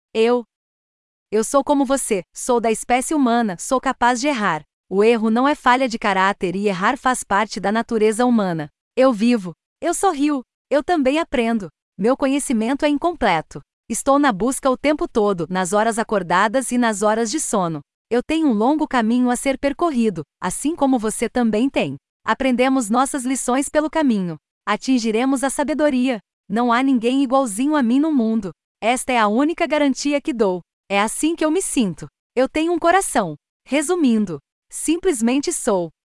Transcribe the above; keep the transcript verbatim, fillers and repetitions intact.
Eu. Eu sou como você, sou da espécie humana, sou capaz de errar. O erro não é falha de caráter e errar faz parte da natureza humana. Eu vivo. Eu sorrio. Eu também aprendo. Meu conhecimento é incompleto. Estou na busca o tempo todo, nas horas acordadas e nas horas de sono. Eu tenho um longo caminho a ser percorrido, assim como você também tem. Aprendemos nossas lições pelo caminho. Atingiremos a sabedoria. Não há ninguém igualzinho a mim no mundo. Esta é a única garantia que dou. É assim que eu me sinto. Eu tenho um coração. Resumindo, simplesmente sou.